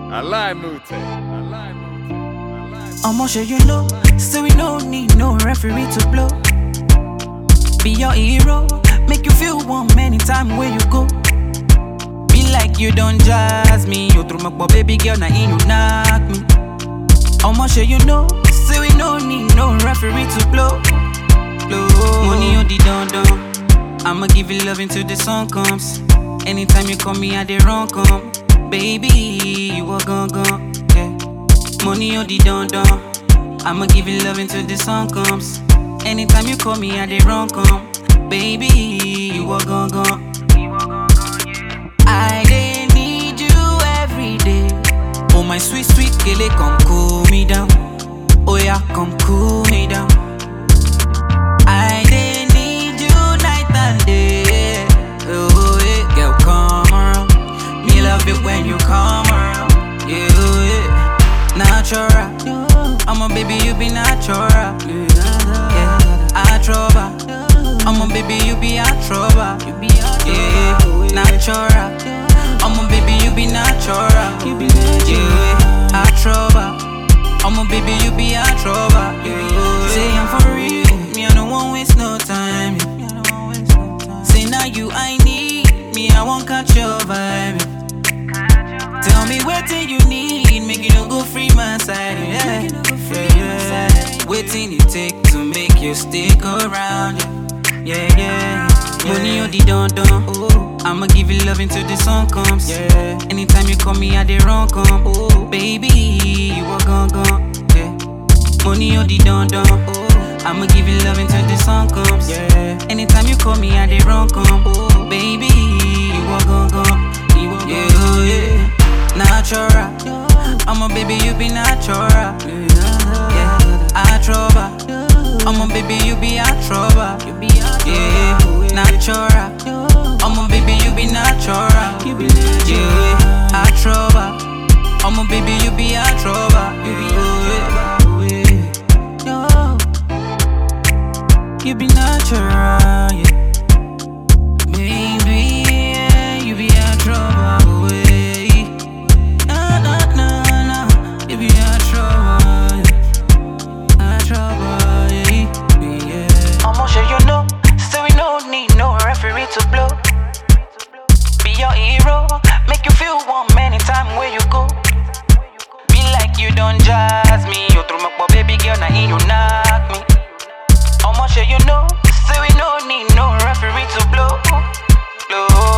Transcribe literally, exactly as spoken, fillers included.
I lie, Mute. I lie, Mute. I lie. I'ma show you know, so we don't need no referee to blow. Be your hero, make you feel warm anytime where you go. Be like you don't jazz me, you throw my baby girl, now you knock me. I'ma show you know, so we don't need no referee to blow. blow. Money on the don don, I'ma give you love until the sun comes. Anytime you call me, I dey run come. Baby, you are gone gone, yeah. Money on the don don, I'ma give you love until the sun comes. Anytime you call me, I dey run come. Baby, you are gone gone. I dey need you every day. Oh my sweet sweet kele, come cool me down. Oh yeah, come cool me down. I dey need you night and day. Oh yeah, girl come around. Me love it when you come around. Yeah, yeah. Natural. I'm a baby, you be natural. Yeah, I trouble. I'm a baby, you be a trouble. Yeah, natural. I'm a baby, you be natural. Yeah, I trouble. I'm a baby, you be a trouble. Yeah, say I'm for real. Me, I don't want waste no time. Say now you I need. Me, I won't catch your vibe. Tell me what thing you need, make you no go free my side. Yeah, yeah, yeah. Waiting it take to make you stick around. Yeah, yeah. Money on the don don. Oh, I'ma give you love until the sun comes. Yeah. Anytime you call me, I dey run come. Oh, baby, you are gone gone. Yeah. Money on the don don. Oh, I'ma give you love until the sun comes. Yeah. Anytime you call me, I dey run come. Oh, baby, you are gone gone. Yeah, yeah. Natural. I'm a baby, you be natural. Yeah, I trouble. I'm a baby, you be a trouble. Yeah, natural. I'm a baby, you be natural. Yeah, I trouble. I'm a baby, you be a trouble. Yeah, you be natural. Yeah, baby, yeah, you be a trouble. To blow. Be your hero, make you feel warm anytime where you go. Be like you don't jazz me, you throw my baby girl, now you knock me. I'ma show you know, so we no need no referee to blow. blow.